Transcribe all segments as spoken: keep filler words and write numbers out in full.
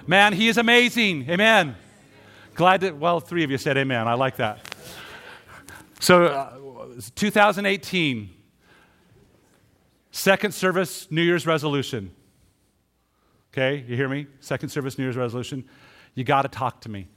Man, he is amazing. Amen. Glad that, well, three of you said amen. I like that. So, uh, two thousand eighteen, second service New Year's resolution. Okay, you hear me? Second service New Year's resolution. You got to talk to me.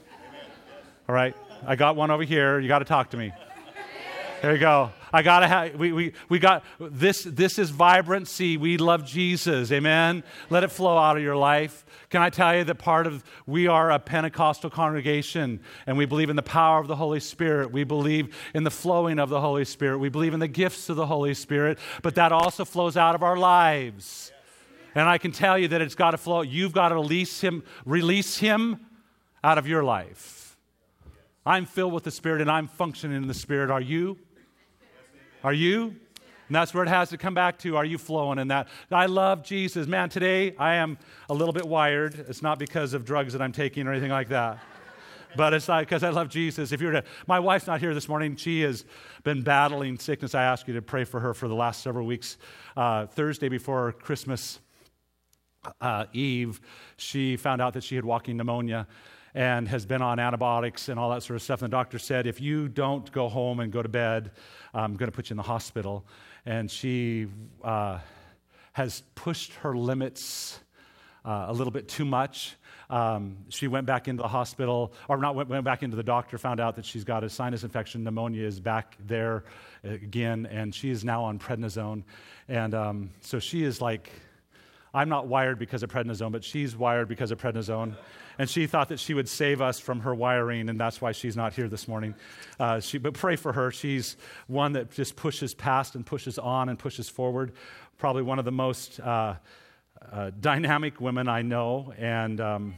All right? I got one over here. You got to talk to me. There you go. I got to have, we, we, we got, this This is vibrancy. We love Jesus. Amen? Let it flow out of your life. Can I tell you that part of, we are a Pentecostal congregation, and we believe in the power of the Holy Spirit. We believe in the flowing of the Holy Spirit. We believe in the gifts of the Holy Spirit, but that also flows out of our lives. And I can tell you that it's got to flow. You've got to release him, release him out of your life. I'm filled with the Spirit, and I'm functioning in the Spirit. Are you? Are you? And that's where it has to come back to. Are you flowing in that? I love Jesus. Man, today I am a little bit wired. It's not because of drugs that I'm taking or anything like that. But it's like because I love Jesus. If you're to, my wife's not here this morning. She has been battling sickness. I ask you to pray for her for the last several weeks. Uh, Thursday before Christmas uh, Eve, she found out that she had walking pneumonia and has been on antibiotics and all that sort of stuff. And the doctor said, if you don't go home and go to bed, I'm going to put you in the hospital. And she uh, has pushed her limits uh, a little bit too much. Um, she went back into the hospital, or not went, went back into the doctor, found out that she's got a sinus infection. Pneumonia is back there again, and she is now on prednisone. And um, so she is like, I'm not wired because of prednisone, but she's wired because of prednisone. And she thought that she would save us from her wiring, and that's why she's not here this morning. Uh, she, but pray for her. She's one that just pushes past and pushes on and pushes forward. Probably one of the most uh, uh, dynamic women I know, and um,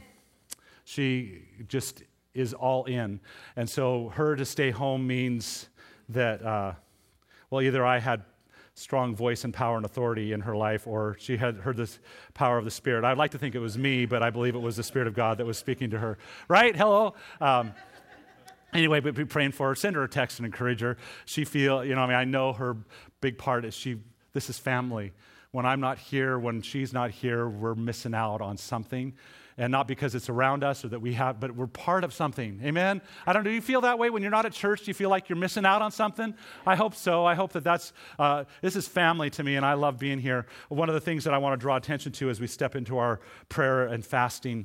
she just is all in. And so her to stay home means that, uh, well, either I had strong voice and power and authority in her life, or she had heard the power of the Spirit. I'd like to think it was me, but I believe it was the Spirit of God that was speaking to her. Right? Hello? Um, anyway, but be praying for her. Send her a text and encourage her. She feel, you know, I mean, I know her big part is she, this is family. When I'm not here, when she's not here, we're missing out on something. And not because it's around us or that we have, but we're part of something. Amen? I don't know, do you feel that way when you're not at church? Do you feel like you're missing out on something? I hope so. I hope that that's, uh, this is family to me, and I love being here. One of the things that I want to draw attention to as we step into our prayer and fasting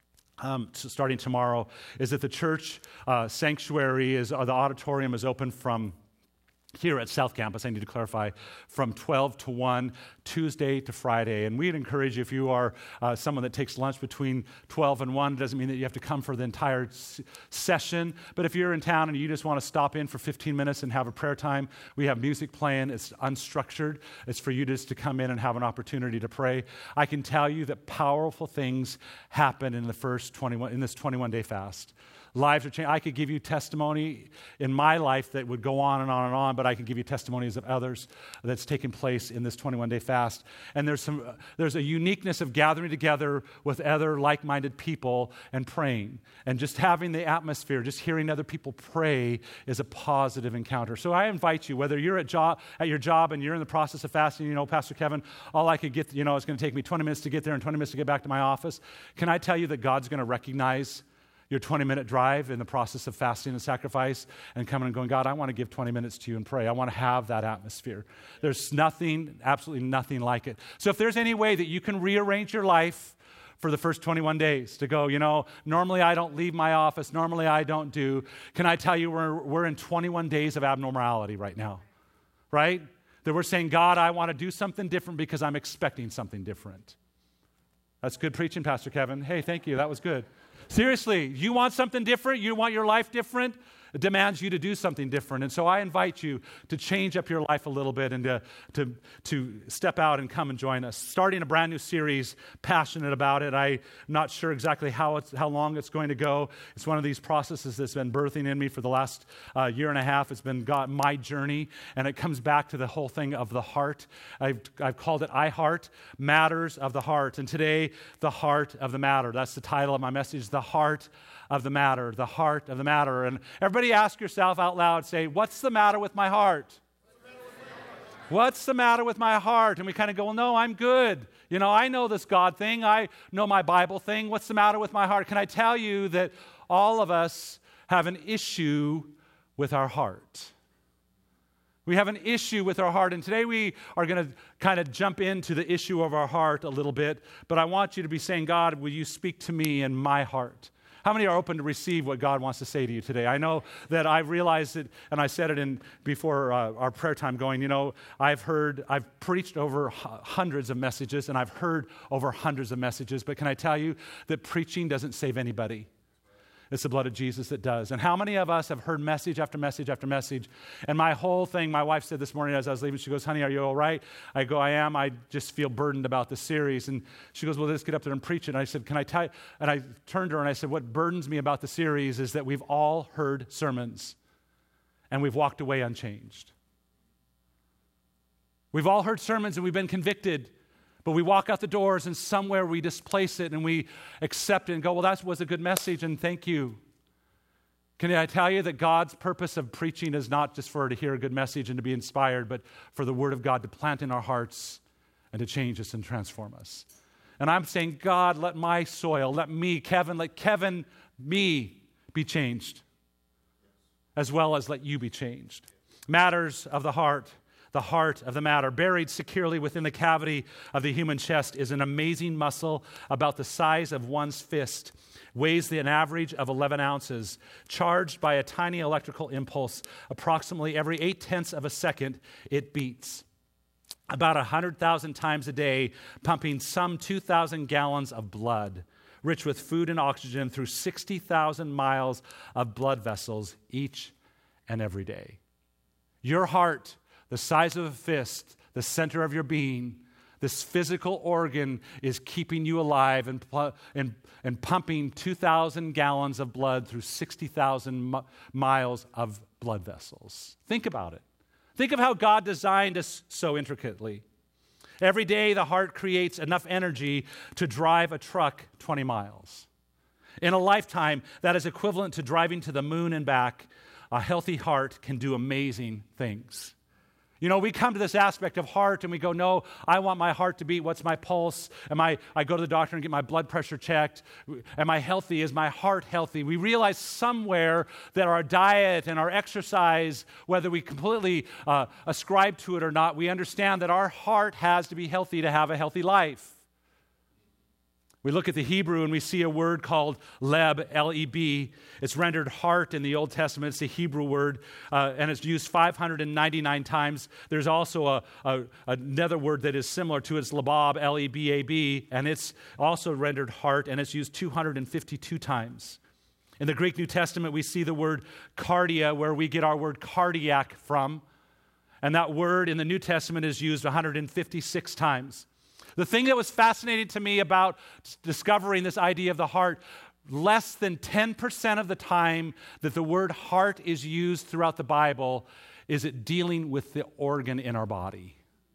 Um, so starting tomorrow is that the church uh, sanctuary is, or the auditorium is open from here at South Campus, I need to clarify, from twelve to one, Tuesday to Friday. And we'd encourage you, if you are uh, someone that takes lunch between twelve and one, it doesn't mean that you have to come for the entire s- session. But if you're in town and you just want to stop in for fifteen minutes and have a prayer time, we have music playing. It's unstructured. It's for you just to come in and have an opportunity to pray. I can tell you that powerful things happen in the first twenty-one, in this twenty-one day fast. Lives are changed. I could give you testimony in my life that would go on and on and on, but I can give you testimonies of others that's taken place in this twenty-one day fast. And there's some, there's a uniqueness of gathering together with other like-minded people and praying. And just having the atmosphere, just hearing other people pray is a positive encounter. So I invite you, whether you're at job at your job and you're in the process of fasting, you know, Pastor Kevin, all I could get, you know, it's going to take me twenty minutes to get there and twenty minutes to get back to my office. Can I tell you that God's going to recognize your twenty-minute drive in the process of fasting and sacrifice and coming and going, God, I want to give twenty minutes to you and pray. I want to have that atmosphere. There's nothing, absolutely nothing like it. So if there's any way that you can rearrange your life for the first twenty-one days to go, you know, normally I don't leave my office, normally I don't do, can I tell you we're, we're in twenty-one days of abnormality right now, right? That we're saying, God, I want to do something different because I'm expecting something different. That's good preaching, Pastor Kevin. Hey, thank you. That was good. Seriously, you want something different? You want your life different? It demands you to do something different. And so I invite you to change up your life a little bit and to, to, to step out and come and join us. Starting a brand new series, passionate about it. I'm not sure exactly how it's, how long it's going to go. It's one of these processes that's been birthing in me for the last uh, year and a half. It's been God, my journey, and it comes back to the whole thing of the heart. I've, I've called it I Heart, Matters of the Heart. And today, the heart of the matter. That's the title of my message, the heart of the matter, the heart of the matter. And everybody ask yourself out loud, say, what's the matter with my heart? What's the matter with my heart? And we kind of go, well, no, I'm good. You know, I know this God thing. I know my Bible thing. What's the matter with my heart? Can I tell you that all of us have an issue with our heart? We have an issue with our heart, and today we are going to kind of jump into the issue of our heart a little bit, but I want you to be saying, God, will you speak to me in my heart? How many are open to receive what God wants to say to you today? I know that I realized it, and I said it in before uh, our prayer time going, you know, I've heard, I've preached over h- hundreds of messages, and I've heard over hundreds of messages, but can I tell you that preaching doesn't save anybody? It's the blood of Jesus that does. And how many of us have heard message after message after message? And my whole thing, my wife said this morning as I was leaving, she goes, honey, are you all right? I go, I am. I just feel burdened about the series. And she goes, well, let's get up there and preach it. And I said, can I tell you? And I turned to her and I said, what burdens me about the series is that we've all heard sermons and we've walked away unchanged. We've all heard sermons and we've been convicted. But we walk out the doors and somewhere we displace it and we accept it and go, well, that was a good message and thank you. Can I tell you that God's purpose of preaching is not just for her to hear a good message and to be inspired, but for the Word of God to plant in our hearts and to change us and transform us. And I'm saying, God, let my soil, let me, Kevin, let Kevin, me be changed, as well as let you be changed. Matters of the heart. The heart of the matter. Buried securely within the cavity of the human chest is an amazing muscle about the size of one's fist, weighs an average of eleven ounces, charged by a tiny electrical impulse. Approximately every eight-tenths of a second, it beats. About one hundred thousand times a day, pumping some two thousand gallons of blood, rich with food and oxygen through sixty thousand miles of blood vessels each and every day. Your heart, the size of a fist, the center of your being, this physical organ is keeping you alive and, and, and pumping two thousand gallons of blood through sixty thousand mi- miles of blood vessels. Think about it. Think of how God designed us so intricately. Every day, the heart creates enough energy to drive a truck twenty miles. In a lifetime, that is equivalent to driving to the moon and back. A healthy heart can do amazing things. You know, we come to this aspect of heart and we go, no, I want my heart to beat. What's my pulse? Am I, I go to the doctor and get my blood pressure checked. Am I healthy? Is my heart healthy? We realize somewhere that our diet and our exercise, whether we completely uh, ascribe to it or not, we understand that our heart has to be healthy to have a healthy life. We look at the Hebrew and we see a word called leb, L E B. It's rendered heart in the Old Testament. It's a Hebrew word, uh, and it's used five hundred ninety-nine times. There's also a, a, another word that is similar to it. It's lebab, L E B A B, and it's also rendered heart, and it's used two hundred fifty-two times. In the Greek New Testament, we see the word cardia, where we get our word cardiac from, and that word in the New Testament is used one hundred fifty-six times. The thing that was fascinating to me about discovering this idea of the heart, less than ten percent of the time that the word heart is used throughout the Bible is it dealing with the organ in our body.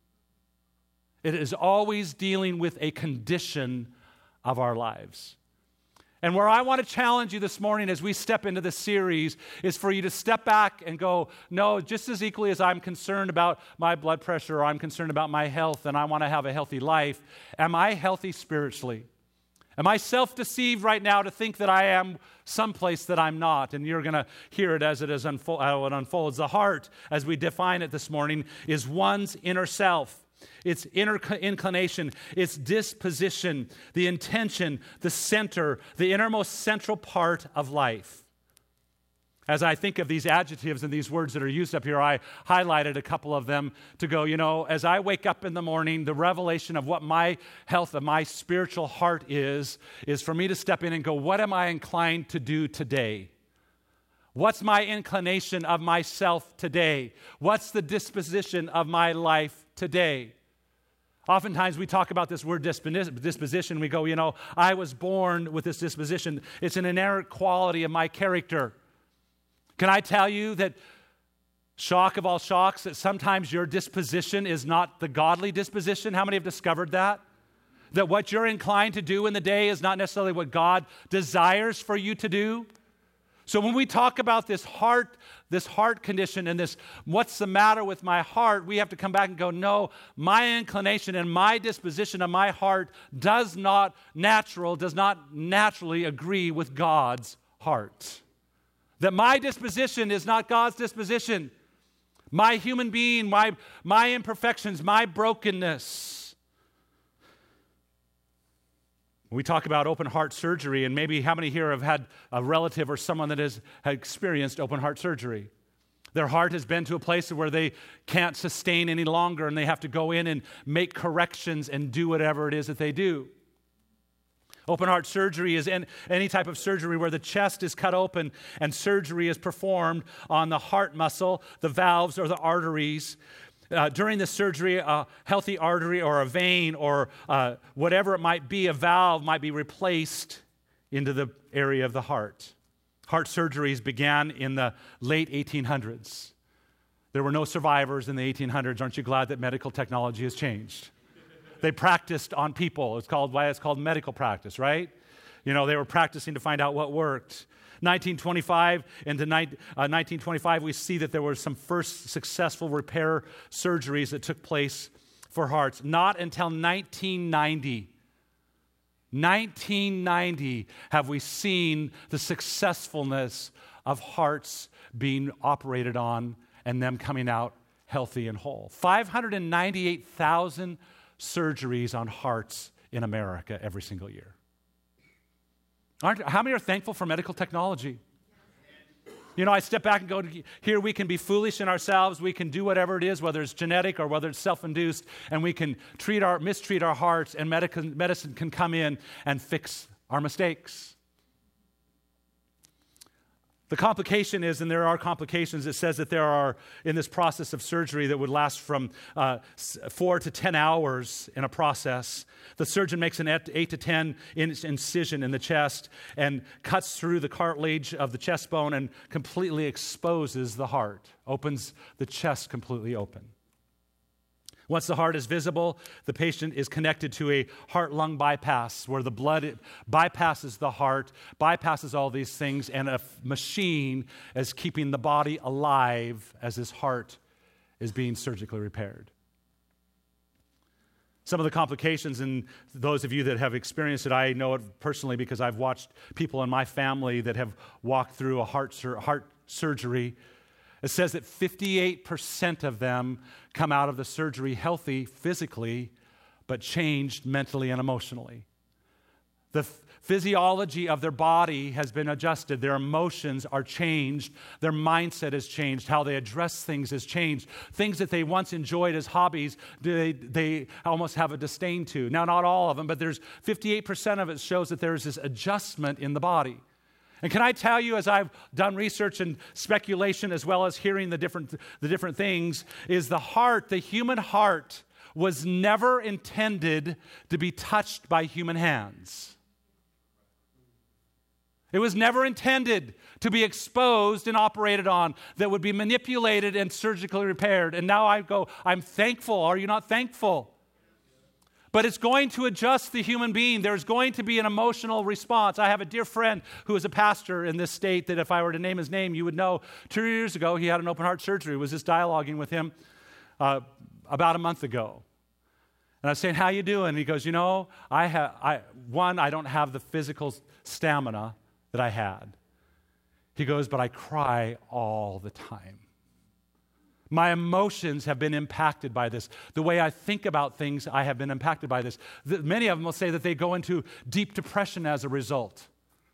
It is always dealing with a condition of our lives. And where I want to challenge you this morning as we step into this series is for you to step back and go, no, just as equally as I'm concerned about my blood pressure or I'm concerned about my health and I want to have a healthy life, am I healthy spiritually? Am I self-deceived right now to think that I am someplace that I'm not? And you're going to hear it as it, is unfo- how it unfolds. The heart, as we define it this morning, is one's inner self. Its inner inclination, its disposition, the intention, the center, the innermost central part of life. As I think of these adjectives and these words that are used up here, I highlighted a couple of them to go, you know, as I wake up in the morning, the revelation of what my health of my spiritual heart is, is for me to step in and go, what am I inclined to do today? What's my inclination of myself today? What's the disposition of my life today? Oftentimes we talk about this word disposition. We go, you know, I was born with this disposition. It's an inherent quality of my character. Can I tell you that, shock of all shocks, that sometimes your disposition is not the godly disposition? How many have discovered that? That what you're inclined to do in the day is not necessarily what God desires for you to do? So when we talk about this heart, this heart condition and this, what's the matter with my heart, we have to come back and go, no, my inclination and my disposition of my heart does not natural, does not naturally agree with God's heart. That my disposition is not God's disposition. My human being, my, my imperfections, my brokenness. We talk about open heart surgery, and maybe how many here have had a relative or someone that has, has experienced open heart surgery? Their heart has been to a place where they can't sustain any longer, and they have to go in and make corrections and do whatever it is that they do. Open heart surgery is any type of surgery where the chest is cut open and surgery is performed on the heart muscle, the valves, or the arteries. Uh, during the surgery, a healthy artery or a vein or uh, whatever it might be, a valve might be replaced into the area of the heart. Heart surgeries began in the late eighteen hundreds. There were no survivors in the eighteen hundreds. Aren't you glad that medical technology has changed? They practiced on people. It's called why it's called medical practice, right? You know, they were practicing to find out what worked. nineteen twenty-five into nineteen twenty-five, we see that there were some first successful repair surgeries that took place for hearts. Not until nineteen ninety, nineteen ninety have we seen the successfulness of hearts being operated on and them coming out healthy and whole. five hundred ninety-eight thousand surgeries on hearts in America every single year. Aren't, how many are thankful for medical technology? You know, I step back and go, here we can be foolish in ourselves. We can do whatever it is, whether it's genetic or whether it's self-induced, and we can treat our, mistreat our hearts, and medicine, medicine can come in and fix our mistakes. The complication is, and there are complications, it says that there are, in this process of surgery that would last from uh, four to ten hours in a process, the surgeon makes an eight to ten inch incision in the chest and cuts through the cartilage of the chest bone and completely exposes the heart, opens the chest completely open. Once the heart is visible, the patient is connected to a heart-lung bypass where the blood bypasses the heart, bypasses all these things, and a machine is keeping the body alive as his heart is being surgically repaired. Some of the complications, and those of you that have experienced it, I know it personally because I've watched people in my family that have walked through a heart, sur- heart surgery. It says that fifty-eight percent of them come out of the surgery healthy physically, but changed mentally and emotionally. The f- physiology of their body has been adjusted. Their emotions are changed. Their mindset has changed. How they address things has changed. Things that they once enjoyed as hobbies, they, they almost have a disdain to. Now, not all of them, but there's fifty-eight percent of it shows that there's this adjustment in the body. And can I tell you, as I've done research and speculation as well as hearing the different, the different things, is the heart, the human heart, was never intended to be touched by human hands. It was never intended to be exposed and operated on, that would be manipulated and surgically repaired. And now I go, I'm thankful. Are you not thankful? But it's going to adjust the human being. There's going to be an emotional response. I have a dear friend who is a pastor in this state that if I were to name his name, you would know. Two years ago, he had an open heart surgery. I was just dialoguing with him uh, about a month ago. And I was saying, how you doing? And he goes, you know, I have, I, one, I don't have the physical stamina that I had. He goes, but I cry all the time. My emotions have been impacted by this. The way I think about things, I have been impacted by this. The, many of them will say that they go into deep depression as a result.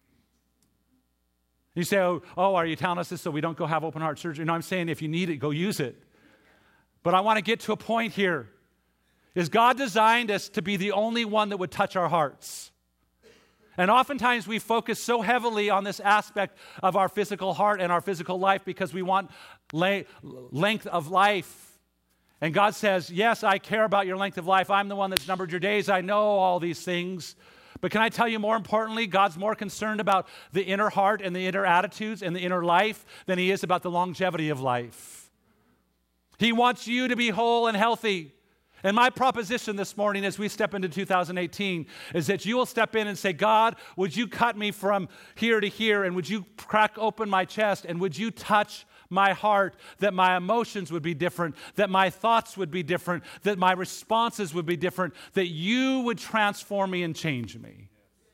You say, oh, oh, are you telling us this so we don't go have open heart surgery? No, I'm saying if you need it, go use it. But I want to get to a point here. Is God designed us to be the only one that would touch our hearts? And oftentimes we focus so heavily on this aspect of our physical heart and our physical life because we want le- length of life. And God says, yes, I care about your length of life. I'm the one that's numbered your days. I know all these things. But can I tell you more importantly, God's more concerned about the inner heart and the inner attitudes and the inner life than he is about the longevity of life. He wants you to be whole and healthy. And my proposition this morning as we step into two thousand eighteen is that you will step in and say, God, would you cut me from here to here, and would you crack open my chest, and would you touch my heart, that my emotions would be different, that my thoughts would be different, that my responses would be different, that you would transform me and change me.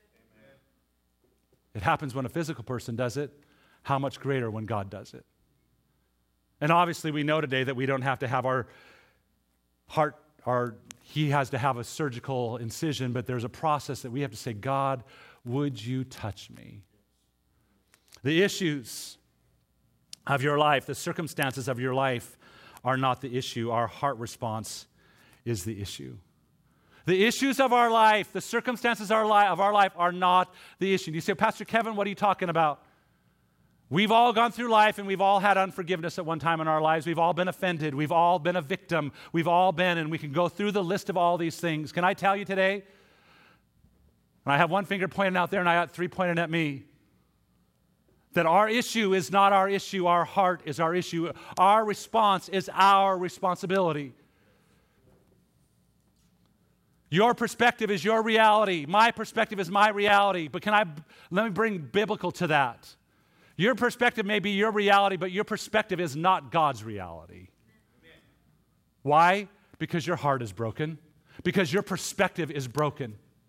It happens when a physical person does it. How much greater when God does it? And obviously we know today that we don't have to have our heart, our, he has to have a surgical incision, but there's a process that we have to say, God, would you touch me? The issues of your life, the circumstances of your life are not the issue. Our heart response is the issue. The issues of our life, the circumstances of our life, of our life are not the issue. You say, Pastor Kevin, what are you talking about? We've all gone through life and we've all had unforgiveness at one time in our lives. We've all been offended. We've all been a victim. We've all been, and we can go through the list of all these things. Can I tell you today? And I have one finger pointing out there and I got three pointing at me. That our issue is not our issue. Our heart is our issue. Our response is our responsibility. Your perspective is your reality. My perspective is my reality. But can I, let me bring biblical to that. Your perspective may be your reality, but your perspective is not God's reality. Why? Because your heart is broken. Because your perspective is broken.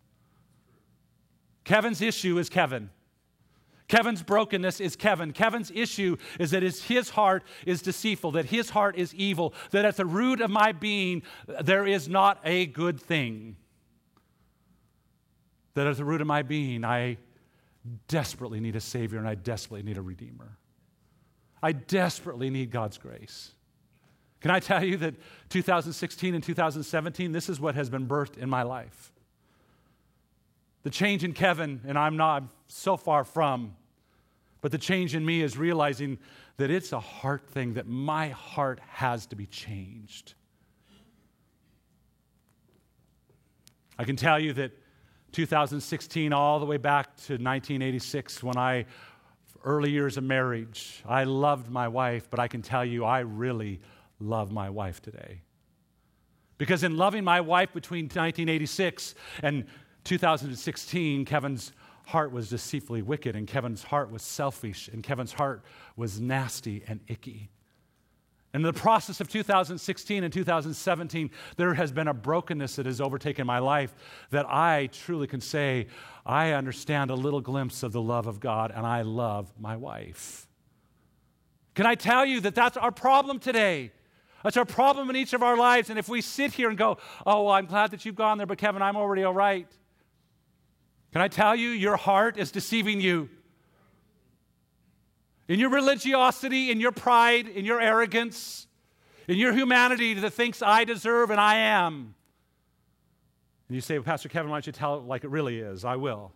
Kevin's issue is Kevin. Kevin's brokenness is Kevin. Kevin's issue is that his, his heart is deceitful, that his heart is evil, that at the root of my being, there is not a good thing. That at the root of my being, I desperately need a Savior and I desperately need a Redeemer. I desperately need God's grace. Can I tell you that two thousand sixteen and two thousand seventeen, this is what has been birthed in my life. The change in Kevin, and I'm not so far from, but the change in me is realizing that it's a heart thing, that my heart has to be changed. I can tell you that two thousand sixteen, all the way back to nineteen eighty-six, when I, early years of marriage, I loved my wife, but I can tell you I really love my wife today. Because in loving my wife between nineteen eighty-six and two thousand sixteen, Kevin's heart was deceitfully wicked, and Kevin's heart was selfish, and Kevin's heart was nasty and icky. And in the process of two thousand sixteen and two thousand seventeen, there has been a brokenness that has overtaken my life that I truly can say, I understand a little glimpse of the love of God, and I love my wife. Can I tell you that that's our problem today? That's our problem in each of our lives. And if we sit here and go, oh, well, I'm glad that you've gone there, but Kevin, I'm already all right. Can I tell you, your heart is deceiving you. In your religiosity, in your pride, in your arrogance, in your humanity that thinks I deserve and I am. And you say, well, Pastor Kevin, why don't you tell it like it really is? I will.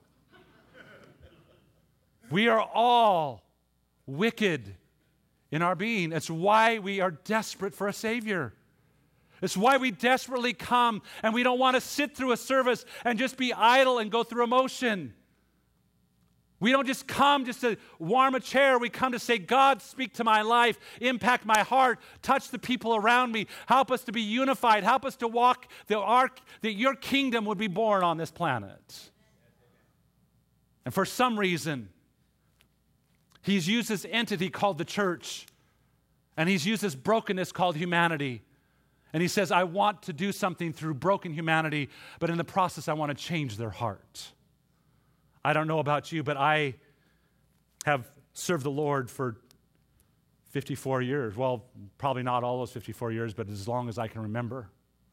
We are all wicked in our being. It's why we are desperate for a Savior. It's why we desperately come and we don't want to sit through a service and just be idle and go through emotion. We don't just come just to warm a chair. We come to say, God, speak to my life, impact my heart, touch the people around me, help us to be unified, help us to walk the ark, that your kingdom would be born on this planet. And for some reason, he's used this entity called the church, and he's used this brokenness called humanity. And he says, I want to do something through broken humanity, but in the process, I want to change their heart. I don't know about you, but I have served the Lord for fifty-four years. Well, probably not all those fifty-four years, but as long as I can remember.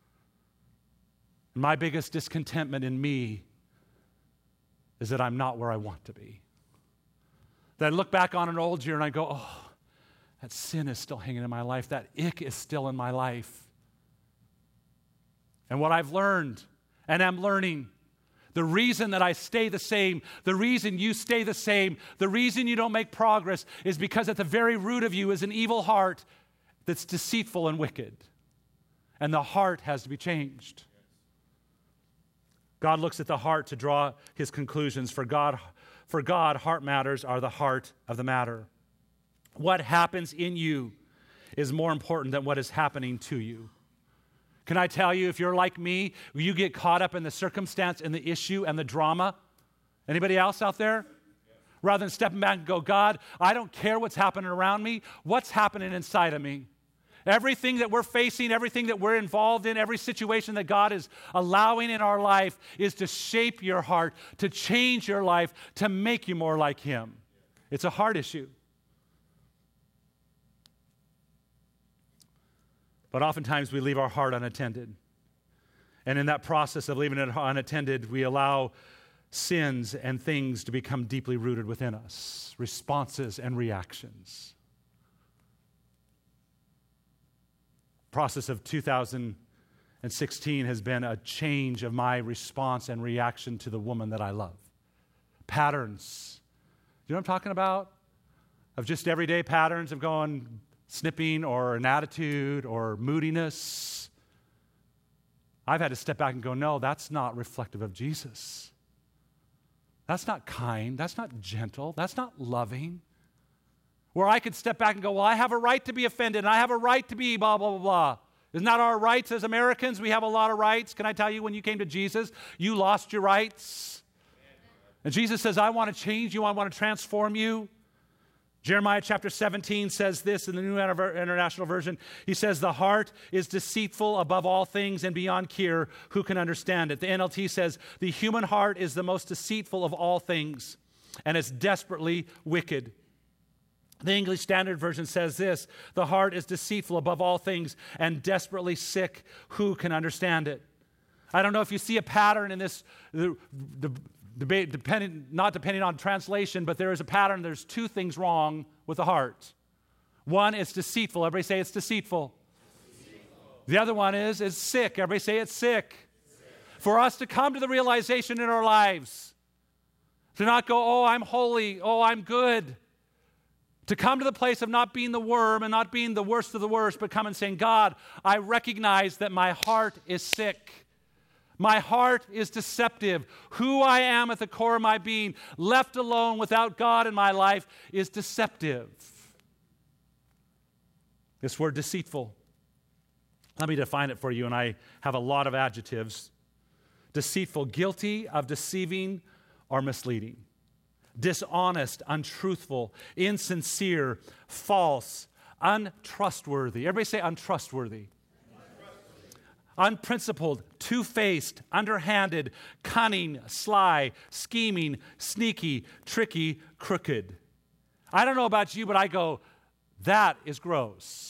And my biggest discontentment in me is that I'm not where I want to be. That I look back on an old year and I go, oh, that sin is still hanging in my life. That ick is still in my life. And what I've learned, and am learning, the reason that I stay the same, the reason you stay the same, the reason you don't make progress is because at the very root of you is an evil heart that's deceitful and wicked. And the heart has to be changed. God looks at the heart to draw his conclusions. For God, for God, heart matters are the heart of the matter. What happens in you is more important than what is happening to you. Can I tell you, if you're like me, you get caught up in the circumstance and the issue and the drama? Anybody else out there? Rather than stepping back and go, God, I don't care what's happening around me. What's happening inside of me? Everything that we're facing, everything that we're involved in, every situation that God is allowing in our life is to shape your heart, to change your life, to make you more like Him. It's a heart issue. But oftentimes we leave our heart unattended. And in that process of leaving it unattended, we allow sins and things to become deeply rooted within us, responses and reactions. Process of two thousand sixteen has been a change of my response and reaction to the woman that I love. Patterns. You know what I'm talking about? Of just everyday patterns of going snipping or an attitude or moodiness. I've had to step back and go, no, that's not reflective of Jesus. That's not kind. That's not gentle. That's not loving. Where I could step back and go, well, I have a right to be offended, and I have a right to be blah, blah, blah, blah. Isn't that our rights as Americans? We have a lot of rights. Can I tell you, when you came to Jesus, you lost your rights? And Jesus says, I want to change you. I want to transform you. Jeremiah chapter seventeen says this in the New International Version. He says, the heart is deceitful above all things and beyond cure. Who can understand it? The N L T says, the human heart is the most deceitful of all things, and it's desperately wicked. The English Standard Version says this, the heart is deceitful above all things and desperately sick. Who can understand it? I don't know if you see a pattern in this, the, the debate, depending, not depending on translation, but there is a pattern. There's two things wrong with the heart. One, it's deceitful. Everybody say it's deceitful. deceitful. The other one is, is sick. Everybody say it's sick. sick. For us to come to the realization in our lives, to not go, oh, I'm holy, oh, I'm good. To come to the place of not being the worm and not being the worst of the worst, but come and saying, God, I recognize that my heart is sick. My heart is deceptive. Who I am at the core of my being, left alone without God in my life, is deceptive. This word deceitful. Let me define it for you, and I have a lot of adjectives. Deceitful, guilty of deceiving or misleading. Dishonest, untruthful, insincere, false, untrustworthy. Everybody say untrustworthy. Unprincipled, two-faced, underhanded, cunning, sly, scheming, sneaky, tricky, crooked. I don't know about you, but I go, that is gross.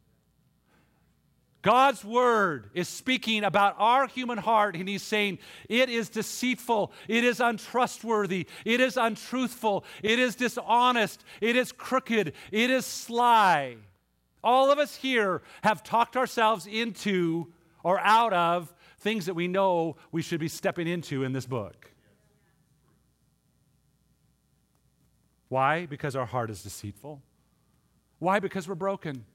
God's word is speaking about our human heart, and He's saying it is deceitful, it is untrustworthy, it is untruthful, it is dishonest, it is crooked, it is sly. All of us here have talked ourselves into or out of things that we know we should be stepping into in this book. Why? Because our heart is deceitful. Why? Because we're broken.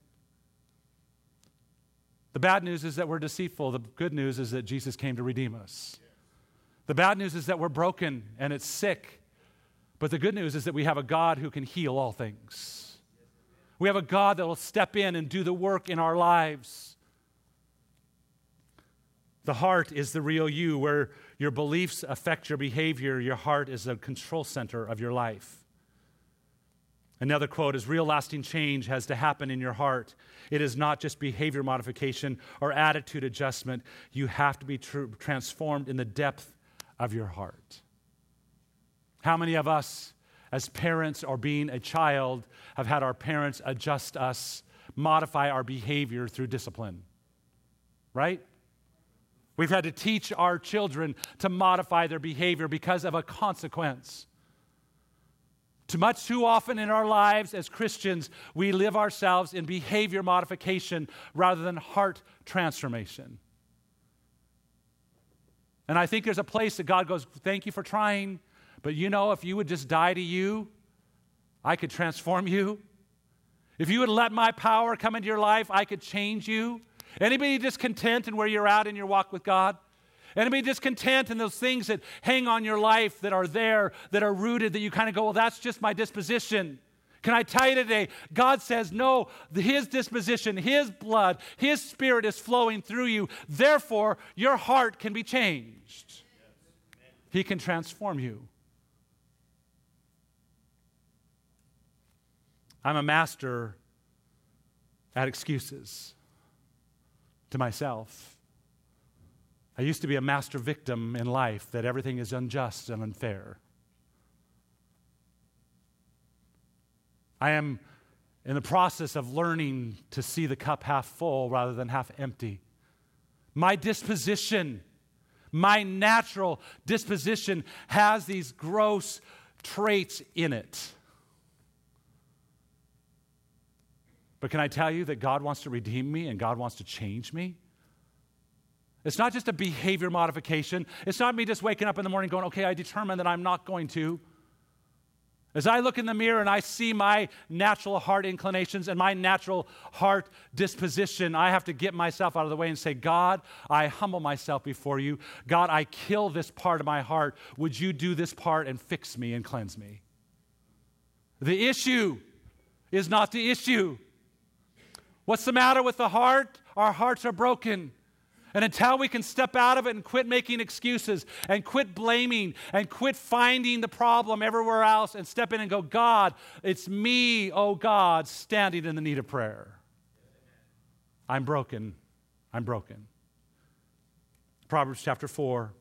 The bad news is that we're deceitful. The good news is that Jesus came to redeem us. The bad news is that we're broken and it's sick. But the good news is that we have a God who can heal all things. We have a God that will step in and do the work in our lives. The heart is the real you, where your beliefs affect your behavior. Your heart is the control center of your life. Another quote is, real lasting change has to happen in your heart. It is not just behavior modification or attitude adjustment. You have to be tr- transformed in the depth of your heart. How many of us, as parents or being a child, have had our parents adjust us, modify our behavior through discipline? Right? We've had to teach our children to modify their behavior because of a consequence. Too much, too often in our lives as Christians, we live ourselves in behavior modification rather than heart transformation. And I think there's a place that God goes, thank you for trying, but you know, if you would just die to you, I could transform you. If you would let my power come into your life, I could change you. Anybody discontent in where you're at in your walk with God? Anybody discontent in those things that hang on your life that are there, that are rooted, that you kind of go, well, that's just my disposition. Can I tell you today, God says, no, his disposition, his blood, his spirit is flowing through you. Therefore, your heart can be changed. He can transform you. I'm a master at excuses to myself. I used to be a master victim in life, that everything is unjust and unfair. I am in the process of learning to see the cup half full rather than half empty. My disposition, my natural disposition has these gross traits in it. But can I tell you that God wants to redeem me and God wants to change me? It's not just a behavior modification. It's not me just waking up in the morning going, okay, I determine that I'm not going to. As I look in the mirror and I see my natural heart inclinations and my natural heart disposition, I have to get myself out of the way and say, God, I humble myself before you. God, I kill this part of my heart. Would you do this part and fix me and cleanse me? The issue is not the issue. What's the matter with the heart? Our hearts are broken. And until we can step out of it and quit making excuses and quit blaming and quit finding the problem everywhere else and step in and go, God, it's me, oh God, standing in the need of prayer. I'm broken. I'm broken. Proverbs chapter four.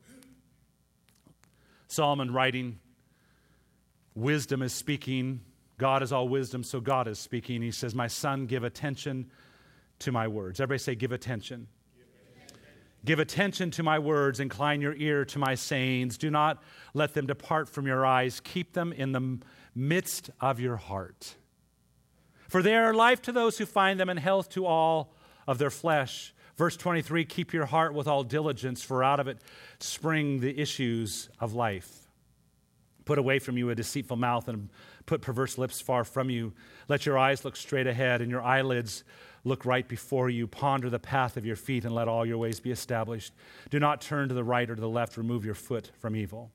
Solomon writing, wisdom is speaking. God is all wisdom, so God is speaking. He says, my son, give attention to my words. Everybody say, give attention. Give attention to my words, incline your ear to my sayings. Do not let them depart from your eyes. Keep them in the midst of your heart. For they are life to those who find them and health to all of their flesh. Verse twenty-three, keep your heart with all diligence, for out of it spring the issues of life. Put away from you a deceitful mouth and put perverse lips far from you. Let your eyes look straight ahead and your eyelids look right before you. Ponder the path of your feet and let all your ways be established. Do not turn to the right or to the left. Remove your foot from evil.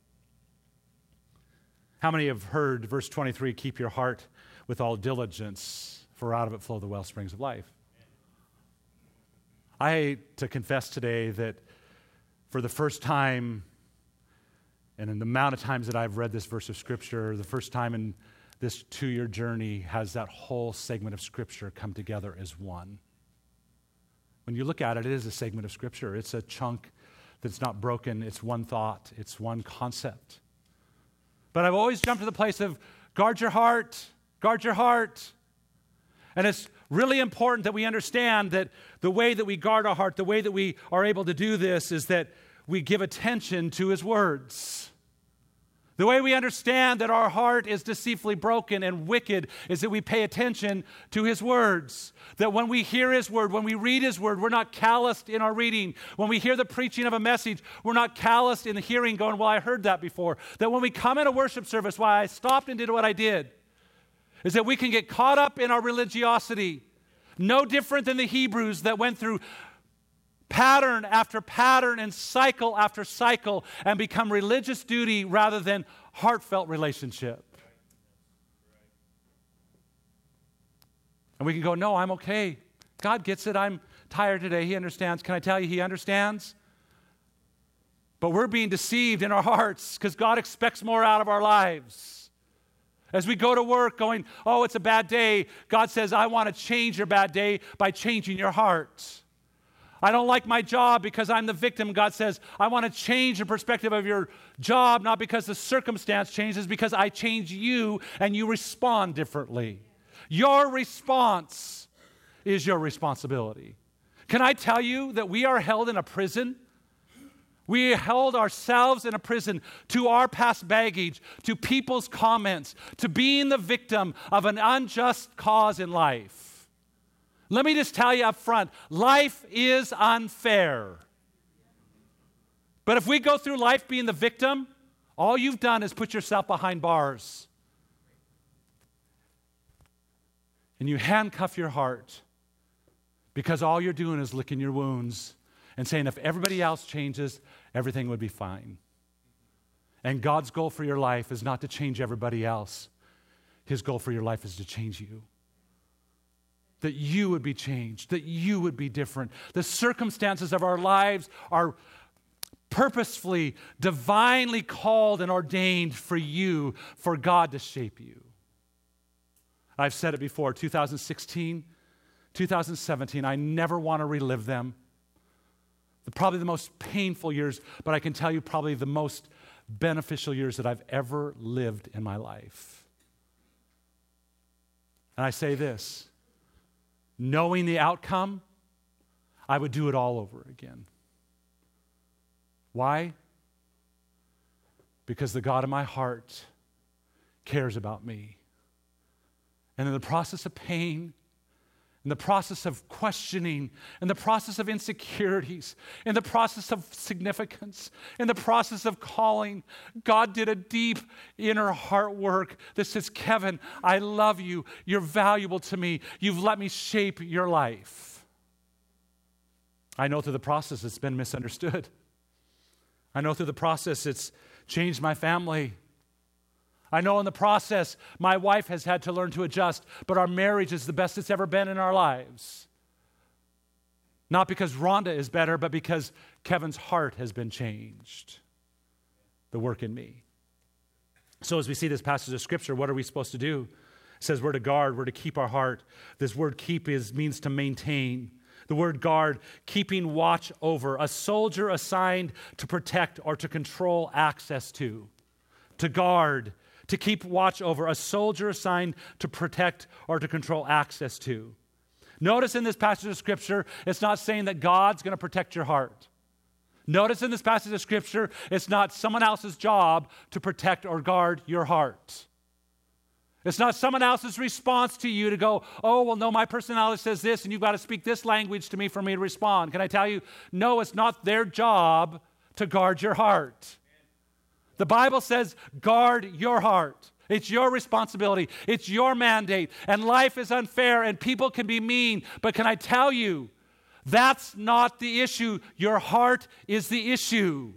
How many have heard verse twenty-three, keep your heart with all diligence, for out of it flow the well springs of life? I hate to confess today that for the first time, and in the amount of times that I've read this verse of Scripture, the first time in this two-year journey has that whole segment of Scripture come together as one. When you look at it, it is a segment of Scripture. It's a chunk that's not broken. It's one thought. It's one concept. But I've always jumped to the place of guard your heart, guard your heart. And it's really important that we understand that the way that we guard our heart, the way that we are able to do this is that we give attention to His words. The way we understand that our heart is deceitfully broken and wicked is that we pay attention to His words. That when we hear His word, when we read His word, we're not calloused in our reading. When we hear the preaching of a message, we're not calloused in the hearing going, well, I heard that before. That when we come in a worship service, why I stopped and did what I did, is that we can get caught up in our religiosity. No different than the Hebrews that went through pattern after pattern and cycle after cycle and become religious duty rather than heartfelt relationship. And we can go, no, I'm okay. God gets it. I'm tired today. He understands. Can I tell you, He understands? But we're being deceived in our hearts because God expects more out of our lives. As we go to work going, oh, it's a bad day, God says, I want to change your bad day by changing your heart. I don't like my job because I'm the victim. God says, I want to change the perspective of your job, not because the circumstance changes, because I change you and you respond differently. Your response is your responsibility. Can I tell you that we are held in a prison? We held ourselves in a prison to our past baggage, to people's comments, to being the victim of an unjust cause in life. Let me just tell you up front, life is unfair. But if we go through life being the victim, all you've done is put yourself behind bars. And you handcuff your heart because all you're doing is licking your wounds and saying if everybody else changes, everything would be fine. And God's goal for your life is not to change everybody else. His goal for your life is to change you. That you would be changed, that you would be different. The circumstances of our lives are purposefully, divinely called and ordained for you, for God to shape you. I've said it before, two thousand sixteen, two thousand seventeen, I never want to relive them. Probably the most painful years, but I can tell you probably the most beneficial years that I've ever lived in my life. And I say this, knowing the outcome, I would do it all over again. Why? Because the God in my heart cares about me. And in the process of pain, in the process of questioning, in the process of insecurities, in the process of significance, in the process of calling, God did a deep inner heart work that says, Kevin, I love you. You're valuable to me. You've let me shape your life. I know through the process it's been misunderstood. I know through the process it's changed my family. I know in the process my wife has had to learn to adjust, but our marriage is the best it's ever been in our lives. Not because Rhonda is better, but because Kevin's heart has been changed. The work in me. So as we see this passage of Scripture, what are we supposed to do? It says we're to guard, we're to keep our heart. This word keep is means to maintain. The word guard, keeping watch over, a soldier assigned to protect or to control access to. To guard, to keep watch over, a soldier assigned to protect or to control access to. Notice in this passage of Scripture, it's not saying that God's going to protect your heart. Notice in this passage of Scripture, it's not someone else's job to protect or guard your heart. It's not someone else's response to you to go, oh, well, no, my personality says this, and you've got to speak this language to me for me to respond. Can I tell you? No, it's not their job to guard your heart. The Bible says, guard your heart. It's your responsibility. It's your mandate. And life is unfair, and people can be mean. But can I tell you, that's not the issue. Your heart is the issue.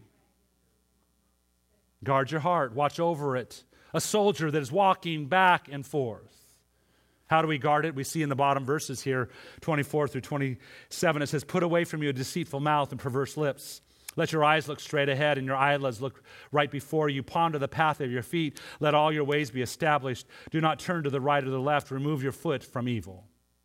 Guard your heart. Watch over it. A soldier that is walking back and forth. How do we guard it? We see in the bottom verses here, twenty-four through twenty-seven, it says, put away from you a deceitful mouth and perverse lips. Let your eyes look straight ahead and your eyelids look right before you. Ponder the path of your feet. Let all your ways be established. Do not turn to the right or the left. Remove your foot from evil.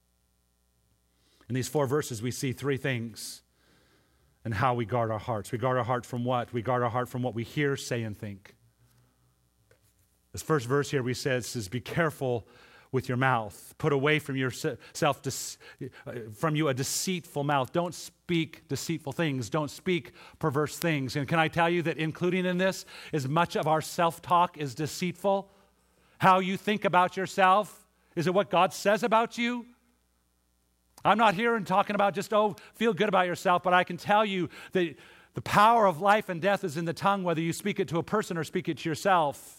In these four verses, we see three things and how we guard our hearts. We guard our heart from what? We guard our heart from what we hear, say, and think. This first verse here we said says, be careful with your mouth. Put away from yourself, from you a deceitful mouth. Don't speak deceitful things. Don't speak perverse things. And can I tell you that including in this is much of our self-talk is deceitful? How you think about yourself? Is it what God says about you? I'm not here and talking about just, oh, feel good about yourself, but I can tell you that the power of life and death is in the tongue, whether you speak it to a person or speak it to yourself.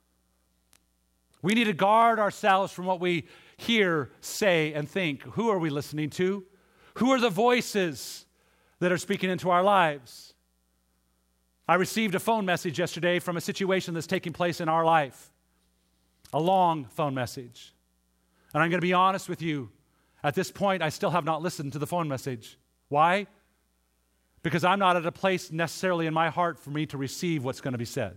We need to guard ourselves from what we hear, say, and think. Who are we listening to? Who are the voices that are speaking into our lives? I received a phone message yesterday from a situation that's taking place in our life. A long phone message. And I'm going to be honest with you. At this point, I still have not listened to the phone message. Why? Because I'm not at a place necessarily in my heart for me to receive what's going to be said.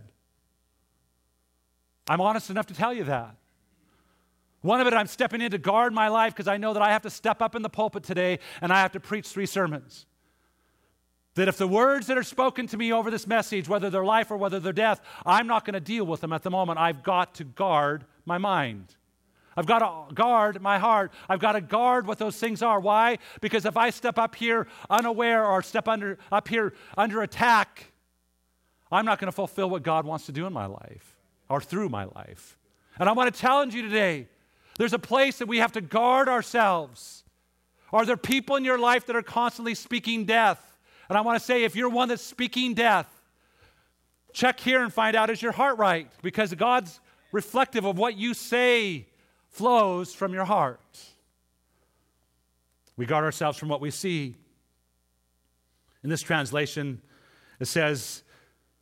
I'm honest enough to tell you that. One of it, I'm stepping in to guard my life because I know that I have to step up in the pulpit today and I have to preach three sermons. That if the words that are spoken to me over this message, whether they're life or whether they're death, I'm not going to deal with them at the moment. I've got to guard my mind. I've got to guard my heart. I've got to guard what those things are. Why? Because if I step up here unaware or step under up here under attack, I'm not going to fulfill what God wants to do in my life. Or through my life. And I want to challenge you today. There's a place that we have to guard ourselves. Are there people in your life that are constantly speaking death? And I want to say, if you're one that's speaking death, check here and find out, is your heart right? Because God's reflective of what you say flows from your heart. We guard ourselves from what we see. In this translation, it says,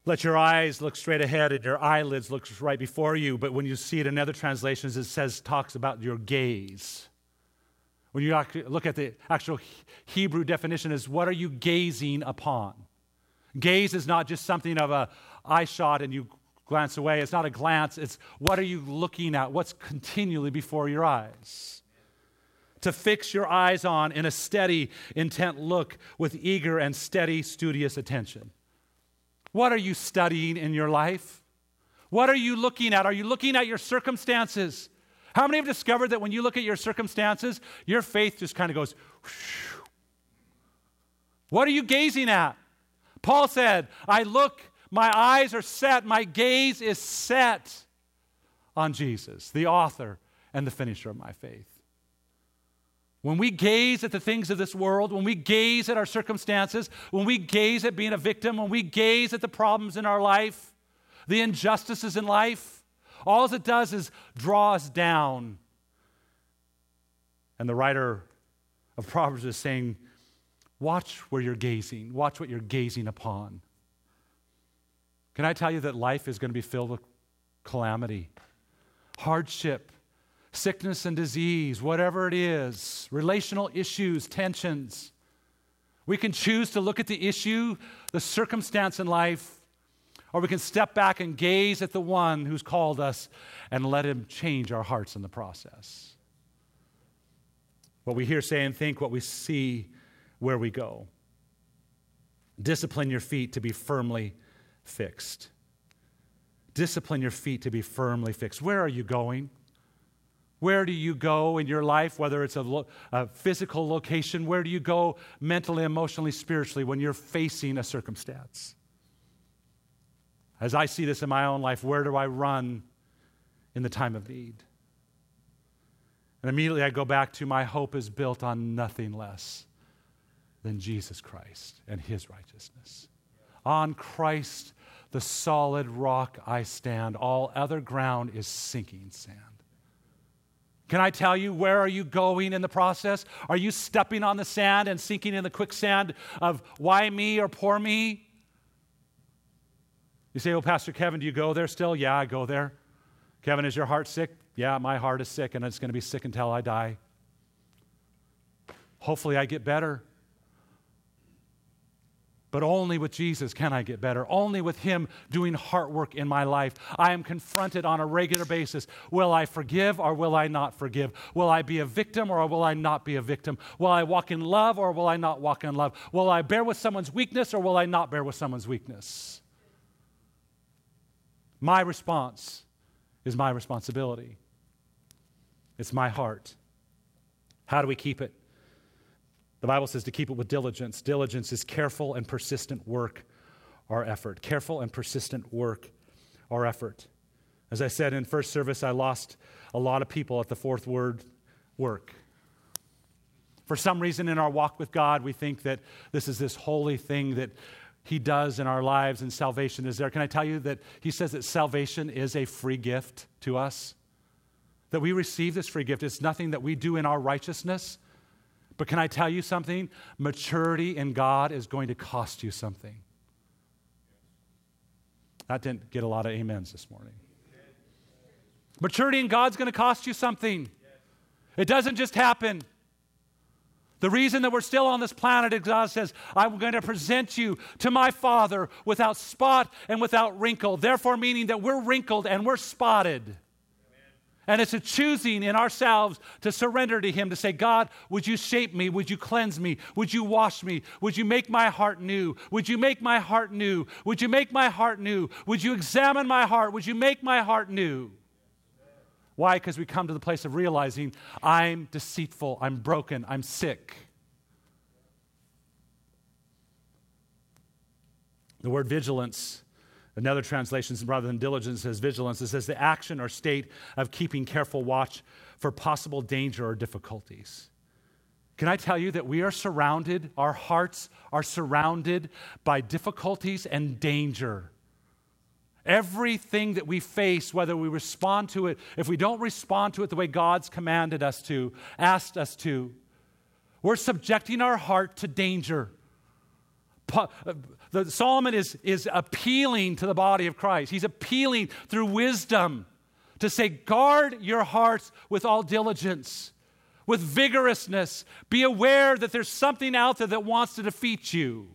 Let your eyes look straight ahead and your eyelids look right before you. But when you see it in other translations, it says, talks about your gaze. When you look at the actual Hebrew definition, is what are you gazing upon? Gaze is not just something of a eye shot and you glance away. It's not a glance. It's what are you looking at? What's continually before your eyes? To fix your eyes on in a steady, intent look with eager and steady, studious attention. What are you studying in your life? What are you looking at? Are you looking at your circumstances? How many have discovered that when you look at your circumstances, your faith just kind of goes, whoosh. What are you gazing at? Paul said, I look, my eyes are set, my gaze is set on Jesus, the author and the finisher of my faith. When we gaze at the things of this world, when we gaze at our circumstances, when we gaze at being a victim, when we gaze at the problems in our life, the injustices in life, all it does is draw us down. And the writer of Proverbs is saying, watch where you're gazing. Watch what you're gazing upon. Can I tell you that life is going to be filled with calamity, hardship, sickness and disease, whatever it is, relational issues, tensions. We can choose to look at the issue, the circumstance in life, or we can step back and gaze at the one who's called us and let him change our hearts in the process. What we hear, say, and think, what we see, where we go. Discipline your feet to be firmly fixed. Discipline your feet to be firmly fixed. Where are you going? Where do you go in your life, whether it's a, lo- a physical location? Where do you go mentally, emotionally, spiritually when you're facing a circumstance? As I see this in my own life, where do I run in the time of need? And immediately I go back to my hope is built on nothing less than Jesus Christ and his righteousness. On Christ, the solid rock I stand. All other ground is sinking sand. Can I tell you, where are you going in the process? Are you stepping on the sand and sinking in the quicksand of why me or poor me? You say, well, Pastor Kevin, do you go there still? Yeah, I go there. Kevin, is your heart sick? Yeah, my heart is sick, and it's going to be sick until I die. Hopefully I get better. But only with Jesus can I get better. Only with him doing heart work in my life. I am confronted on a regular basis. Will I forgive or will I not forgive? Will I be a victim or will I not be a victim? Will I walk in love or will I not walk in love? Will I bear with someone's weakness or will I not bear with someone's weakness? My response is my responsibility. It's my heart. How do we keep it? The Bible says to keep it with diligence. Diligence is careful and persistent work or effort. Careful and persistent work or effort. As I said in first service, I lost a lot of people at the fourth word, work. For some reason in our walk with God, we think that this is this holy thing that he does in our lives and salvation is there. Can I tell you that he says that salvation is a free gift to us? That we receive this free gift. It's nothing that we do in our righteousness. But can I tell you something? Maturity in God is going to cost you something. That didn't get a lot of amens this morning. Maturity in God's going to cost you something. It doesn't just happen. The reason that we're still on this planet is God says, I'm going to present you to my Father without spot and without wrinkle. Therefore, meaning that we're wrinkled and we're spotted. And it's a choosing in ourselves to surrender to him, to say, God, would you shape me? Would you cleanse me? Would you wash me? Would you make my heart new? Would you make my heart new? Would you make my heart new? Would you examine my heart? Would you make my heart new? Why? Because we come to the place of realizing I'm deceitful, I'm broken, I'm sick. The word vigilance, another translation, rather than diligence, says vigilance. It says the action or state of keeping careful watch for possible danger or difficulties. Can I tell you that we are surrounded, our hearts are surrounded by difficulties and danger. Everything that we face, whether we respond to it, if we don't respond to it the way God's commanded us to, asked us to, we're subjecting our heart to danger. Po- The, Solomon is, is appealing to the body of Christ. He's appealing through wisdom to say, guard your hearts with all diligence, with vigorousness. Be aware that there's something out there that wants to defeat you.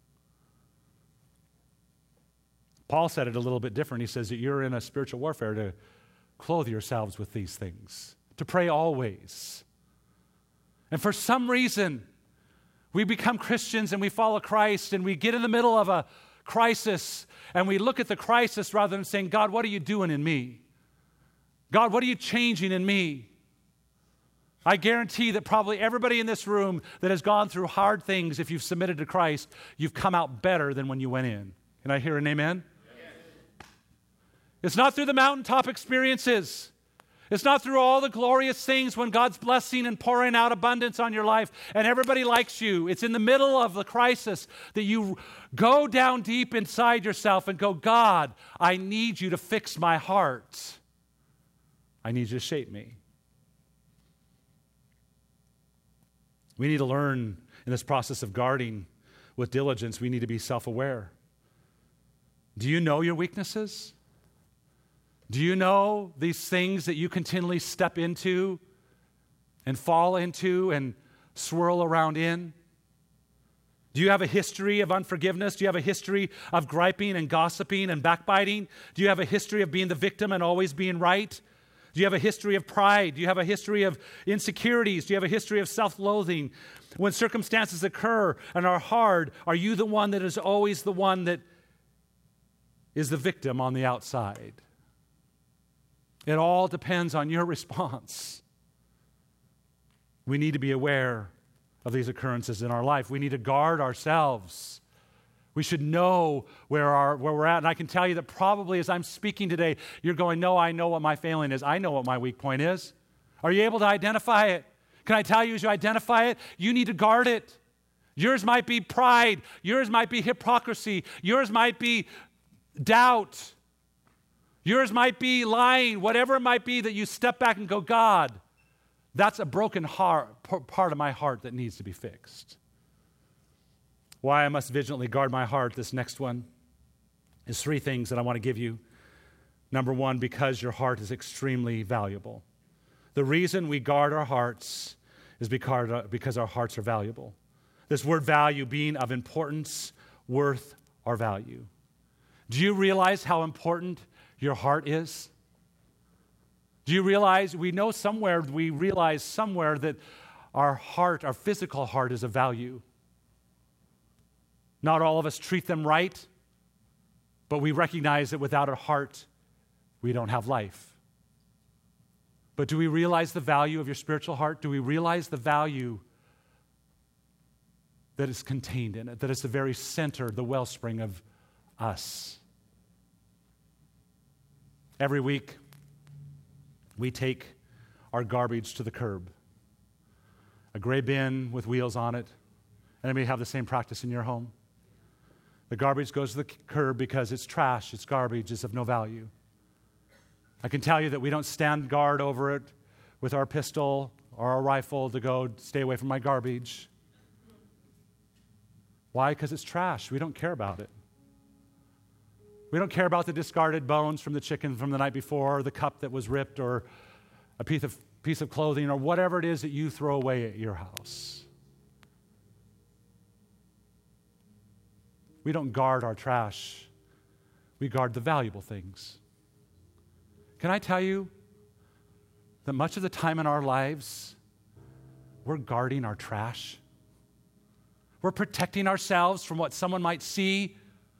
Paul said it a little bit different. He says that you're in a spiritual warfare to clothe yourselves with these things, to pray always. And for some reason, we become Christians and we follow Christ and we get in the middle of a crisis and we look at the crisis rather than saying, God, what are you doing in me? God, what are you changing in me? I guarantee that probably everybody in this room that has gone through hard things, if you've submitted to Christ, you've come out better than when you went in. Can I hear an amen? Yes. It's not through the mountaintop experiences. It's not through all the glorious things when God's blessing and pouring out abundance on your life and everybody likes you. It's in the middle of the crisis that you go down deep inside yourself and go, God, I need you to fix my heart. I need you to shape me. We need to learn in this process of guarding with diligence, we need to be self-aware. Do you know your weaknesses? Do you know these things that you continually step into and fall into and swirl around in? Do you have a history of unforgiveness? Do you have a history of griping and gossiping and backbiting? Do you have a history of being the victim and always being right? Do you have a history of pride? Do you have a history of insecurities? Do you have a history of self-loathing? When circumstances occur and are hard, are you the one that is always the one that is the victim on the outside? It all depends on your response. We need to be aware of these occurrences in our life. We need to guard ourselves. We should know where, our, where we're at. And I can tell you that probably as I'm speaking today, you're going, no, I know what my failing is. I know what my weak point is. Are you able to identify it? Can I tell you as you identify it, you need to guard it. Yours might be pride. Yours might be hypocrisy. Yours might be doubt. Yours might be lying, whatever it might be that you step back and go, God, that's a broken heart, part of my heart that needs to be fixed. Why I must vigilantly guard my heart, this next one, is three things that I want to give you. Number one, because your heart is extremely valuable. The reason we guard our hearts is because, because our hearts are valuable. This word value being of importance, worth, or value. Do you realize how important your heart is? Do you realize, we know somewhere, we realize somewhere that our heart, our physical heart is of value. Not all of us treat them right, but we recognize that without a heart, we don't have life. But do we realize the value of your spiritual heart? Do we realize the value that is contained in it, that is the very center, the wellspring of us? Every week, we take our garbage to the curb. A gray bin with wheels on it. Anybody have the same practice in your home? The garbage goes to the curb because it's trash, it's garbage, it's of no value. I can tell you that we don't stand guard over it with our pistol or our rifle to go, stay away from my garbage. Why? Because it's trash. We don't care about it. We don't care about the discarded bones from the chicken from the night before, or the cup that was ripped, or a piece of, piece of clothing, or whatever it is that you throw away at your house. We don't guard our trash. We guard the valuable things. Can I tell you that much of the time in our lives, we're guarding our trash? We're protecting ourselves from what someone might see.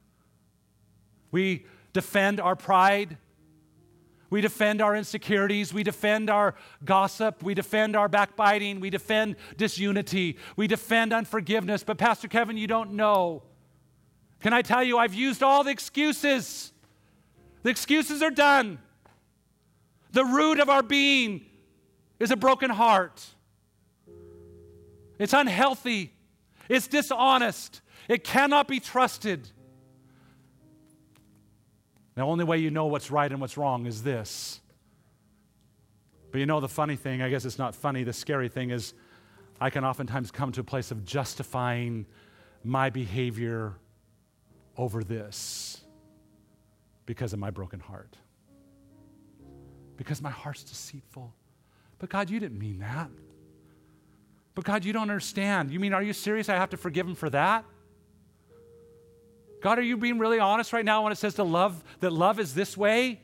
We defend our pride. We defend our insecurities. We defend our gossip. We defend our backbiting. We defend disunity. We defend unforgiveness. But Pastor Kevin, you don't know. Can I tell you, I've used all the excuses. The excuses are done. The root of our being is a broken heart. It's unhealthy. It's dishonest. It cannot be trusted. The only way you know what's right and what's wrong is this. But you know the funny thing, I guess it's not funny, the scary thing is I can oftentimes come to a place of justifying my behavior over this because of my broken heart. Because my heart's deceitful. But God, you didn't mean that. But God, you don't understand. You mean, are you serious? I have to forgive him for that? God, are you being really honest right now when it says to love, that love is this way?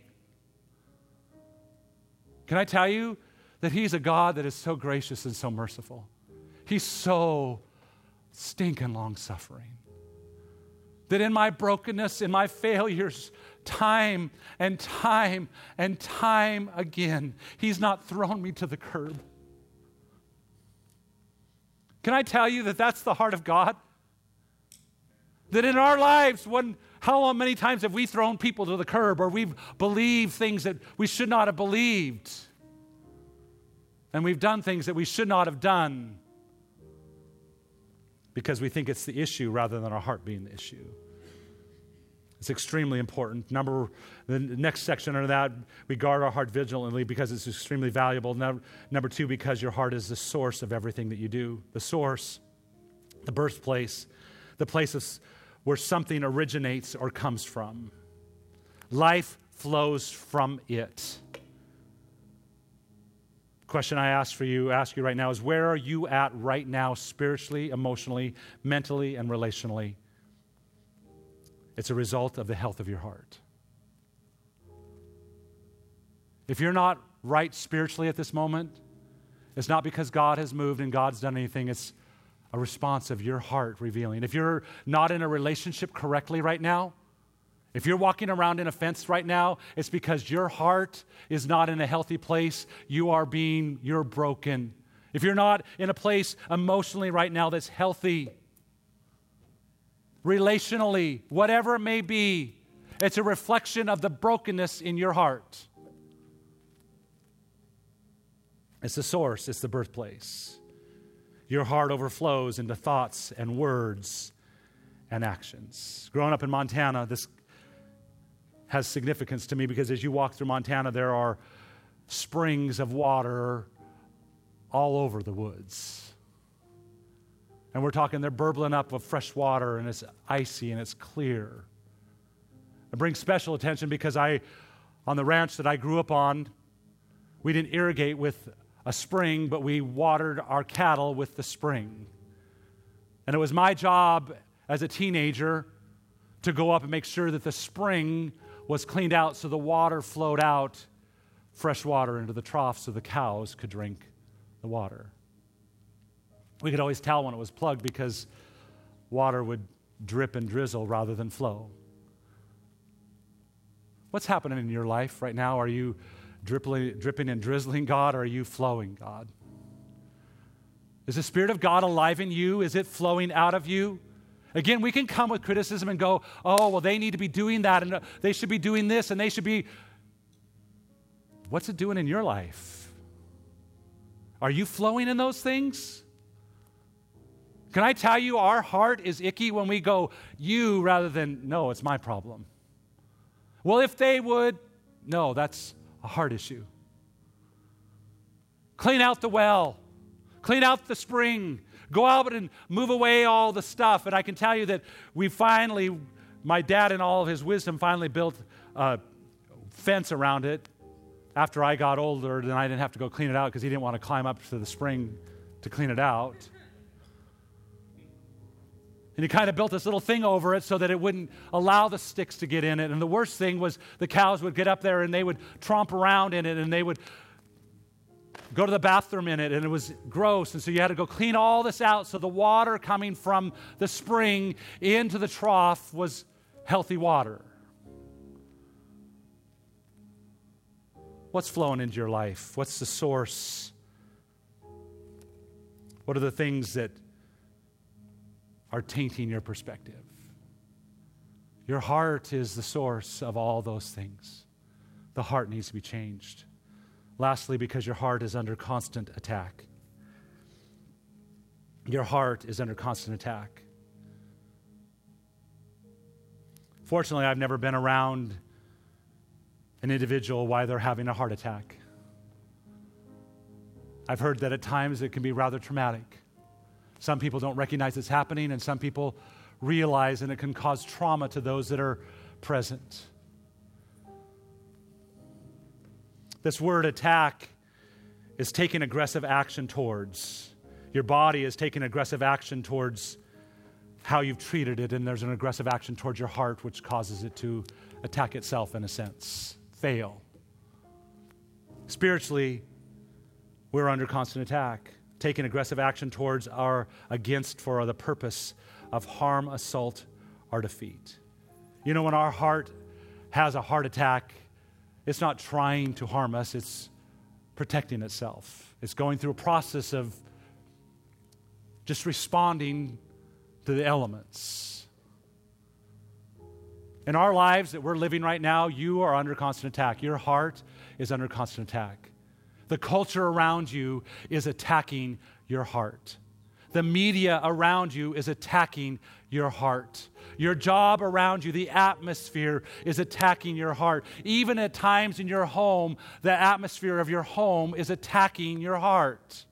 Can I tell you that he's a God that is so gracious and so merciful? He's so stinking long-suffering. That in my brokenness, in my failures, time and time and time again, he's not thrown me to the curb. Can I tell you that that's the heart of God? That in our lives, when, how many times have we thrown people to the curb, or we've believed things that we should not have believed, and we've done things that we should not have done because we think it's the issue rather than our heart being the issue. It's extremely important. Number, the next section under that, we guard our heart vigilantly because it's extremely valuable. Number, number two, because your heart is the source of everything that you do. The source, the birthplace, the place of, where something originates or comes from. Life flows from it. Question I ask for you, ask you right now is, where are you at right now spiritually, emotionally, mentally, and relationally? It's a result of the health of your heart. If you're not right spiritually at this moment, it's not because God has moved and God's done anything. It's a response of your heart revealing. If you're not in a relationship correctly right now, if you're walking around in offense right now, it's because your heart is not in a healthy place. You are being, you're broken. If you're not in a place emotionally right now that's healthy, relationally, whatever it may be, it's a reflection of the brokenness in your heart. It's the source, it's the birthplace. Your heart overflows into thoughts and words and actions. Growing up in Montana, this has significance to me because as you walk through Montana, there are springs of water all over the woods. And we're talking, they're burbling up with fresh water, and it's icy and it's clear. It brings special attention because I, on the ranch that I grew up on, we didn't irrigate with a spring, but we watered our cattle with the spring. And it was my job as a teenager to go up and make sure that the spring was cleaned out so the water flowed out, fresh water into the trough so the cows could drink the water. We could always tell when it was plugged because water would drip and drizzle rather than flow. What's happening in your life right now? Are you dripping, dripping and drizzling God, or are you flowing God? Is the Spirit of God alive in you? Is it flowing out of you? Again, we can come with criticism and go, oh, well, they need to be doing that, and they should be doing this, and they should be... What's it doing in your life? Are you flowing in those things? Can I tell you, our heart is icky when we go, you, rather than, no, it's my problem. Well, if they would, no, that's a heart issue. Clean out the well. Clean out the spring. Go out and move away all the stuff. And I can tell you that we finally, my dad in all of his wisdom finally built a fence around it after I got older, and I didn't have to go clean it out because he didn't want to climb up to the spring to clean it out. And he kind of built this little thing over it so that it wouldn't allow the sticks to get in it. And the worst thing was the cows would get up there and they would tromp around in it, and they would go to the bathroom in it, and it was gross. And so you had to go clean all this out so the water coming from the spring into the trough was healthy water. What's flowing into your life? What's the source? What are the things that are tainting your perspective? Your heart is the source of all those things. The heart needs to be changed. Lastly, because your heart is under constant attack. Your heart is under constant attack. Fortunately, I've never been around an individual while they're having a heart attack. I've heard that at times it can be rather traumatic. Some people don't recognize it's happening, and some people realize, and it can cause trauma to those that are present. This word attack is taking aggressive action towards. Your body is taking aggressive action towards how you've treated it, and there's an aggressive action towards your heart, which causes it to attack itself in a sense, fail. Spiritually, we're under constant attack, taking aggressive action towards our against for the purpose of harm, assault, or defeat. You know, when our heart has a heart attack, it's not trying to harm us, it's protecting itself. It's going through a process of just responding to the elements. In our lives that we're living right now, you are under constant attack. Your heart is under constant attack. The culture around you is attacking your heart. The media around you is attacking your heart. Your job around you, the atmosphere is attacking your heart. Even at times in your home, the atmosphere of your home is attacking your heart.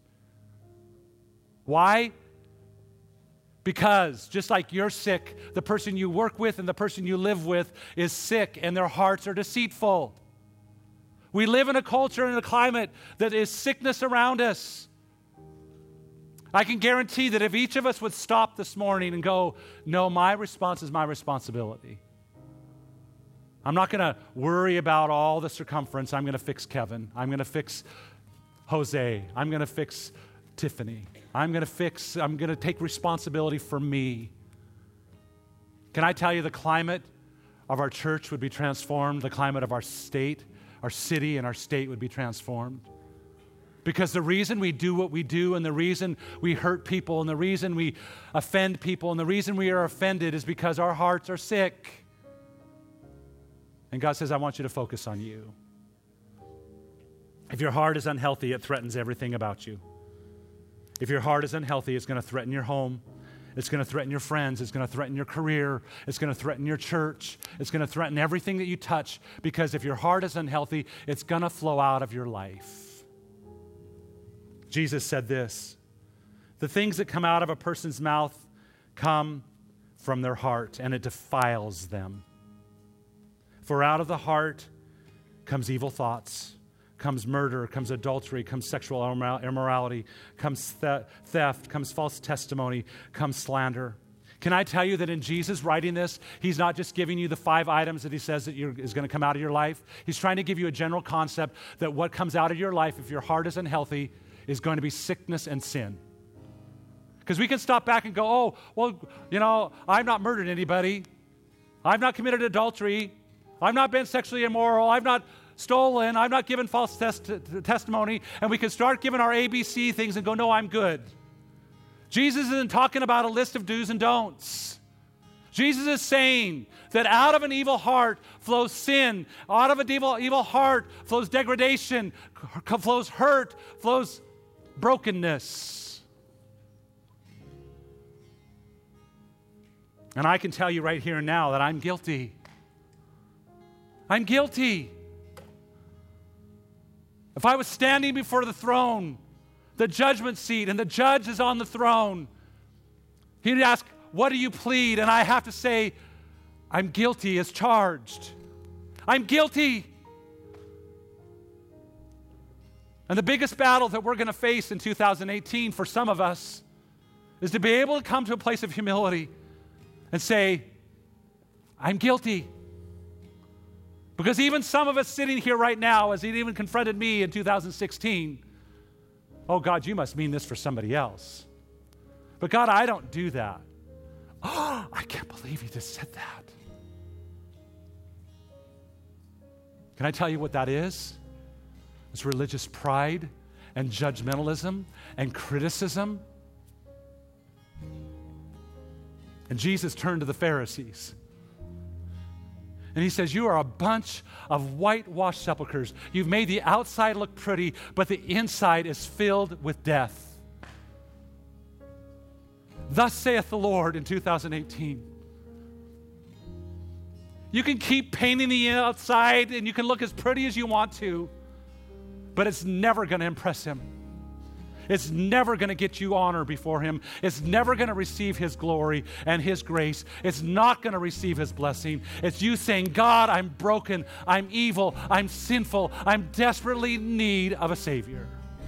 Why? Because just like you're sick, the person you work with and the person you live with is sick, and their hearts are deceitful. We live in a culture and a climate that is sickness around us. I can guarantee that if each of us would stop this morning and go, no, my response is my responsibility. I'm not going to worry about all the circumference. I'm going to fix Kevin. I'm going to fix Jose. I'm going to fix Tiffany. I'm going to fix, I'm going to take responsibility for me. Can I tell you the climate of our church would be transformed? The climate of our state, our city, and our state would be transformed. Because the reason we do what we do, and the reason we hurt people, and the reason we offend people, and the reason we are offended is because our hearts are sick. And God says, I want you to focus on you. If your heart is unhealthy, it threatens everything about you. If your heart is unhealthy, it's going to threaten your home. It's going to threaten your friends. It's going to threaten your career. It's going to threaten your church. It's going to threaten everything that you touch, because if your heart is unhealthy, it's going to flow out of your life. Jesus said this, the things that come out of a person's mouth come from their heart, and it defiles them. For out of the heart comes evil thoughts, comes murder, comes adultery, comes sexual immorality, comes th- theft, comes false testimony, comes slander. Can I tell you that in Jesus writing this, he's not just giving you the five items that he says that you're, is going to come out of your life. He's trying to give you a general concept that what comes out of your life, if your heart is unhealthy, is going to be sickness and sin. Because we can stop back and go, oh, well, you know, I've not murdered anybody. I've not committed adultery. I've not been sexually immoral. I've not stolen. I've not given false test- testimony. And we can start giving our A B C things and go, no, I'm good. Jesus isn't talking about a list of do's and don'ts. Jesus is saying that out of an evil heart flows sin. Out of an evil, evil heart flows degradation, flows hurt, flows brokenness. And I can tell you right here and now that I'm guilty. I'm guilty. If I was standing before the throne, the judgment seat, and the judge is on the throne, he'd ask, what do you plead? And I have to say, I'm guilty as charged. I'm guilty. And the biggest battle that we're going to face in two thousand eighteen for some of us is to be able to come to a place of humility and say, I'm guilty. Because even some of us sitting here right now, as he even confronted me in two thousand sixteen, oh God, you must mean this for somebody else. But God, I don't do that. Oh, I can't believe you just said that. Can I tell you what that is? It's religious pride and judgmentalism and criticism. And Jesus turned to the Pharisees. And he says, you are a bunch of whitewashed sepulchres. You've made the outside look pretty, but the inside is filled with death. Thus saith the Lord in two thousand eighteen. You can keep painting the outside and you can look as pretty as you want to, but it's never going to impress him. It's never going to get you honor before him. It's never going to receive his glory and his grace. It's not going to receive his blessing. It's you saying, God, I'm broken, I'm evil, I'm sinful, I'm desperately in need of a Savior.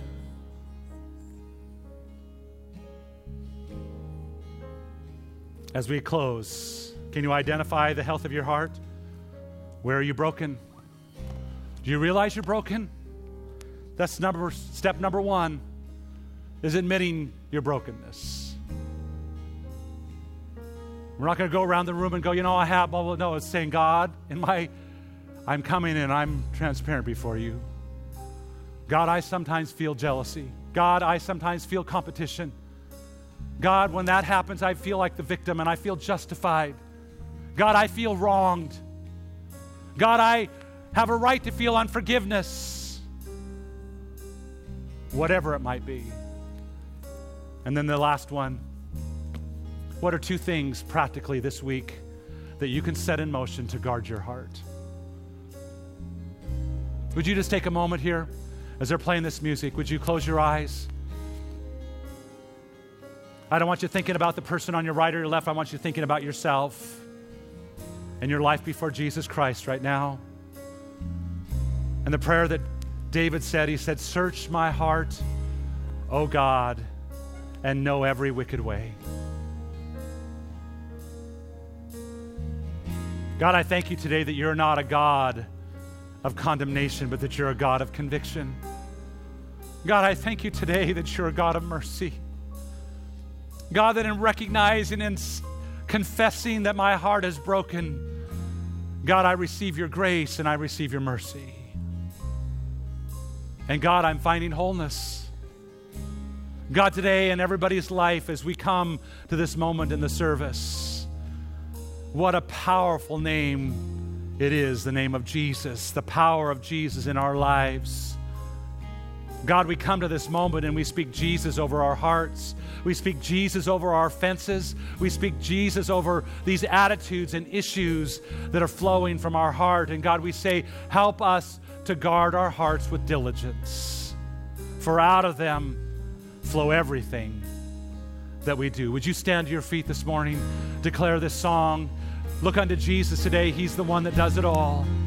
As we close, can you identify the health of your heart? Where are you broken? Do you realize you're broken? That's number step number one, is admitting your brokenness. We're not going to go around the room and go, you know, I have, blah, blah. No, it's saying, God, in my, I'm coming in, I'm transparent before you. God, I sometimes feel jealousy. God, I sometimes feel competition. God, when that happens, I feel like the victim and I feel justified. God, I feel wronged. God, I have a right to feel unforgiveness. Whatever it might be. And then the last one. What are two things practically this week that you can set in motion to guard your heart? Would you just take a moment here as they're playing this music? Would you close your eyes? I don't want you thinking about the person on your right or your left. I want you thinking about yourself and your life before Jesus Christ right now. And the prayer that David said, he said, search my heart, O God, and know every wicked way. God, I thank you today that you're not a God of condemnation, but that you're a God of conviction. God, I thank you today that you're a God of mercy. God, that in recognizing and confessing that my heart is broken, God, I receive your grace and I receive your mercy. And God, I'm finding wholeness. God, today in everybody's life as we come to this moment in the service, what a powerful name it is, the name of Jesus, the power of Jesus in our lives. God, we come to this moment and we speak Jesus over our hearts. We speak Jesus over our offenses. We speak Jesus over these attitudes and issues that are flowing from our heart. And God, we say, help us to guard our hearts with diligence. For out of them flow everything that we do. Would you stand to your feet this morning, declare this song, look unto Jesus today. He's the one that does it all.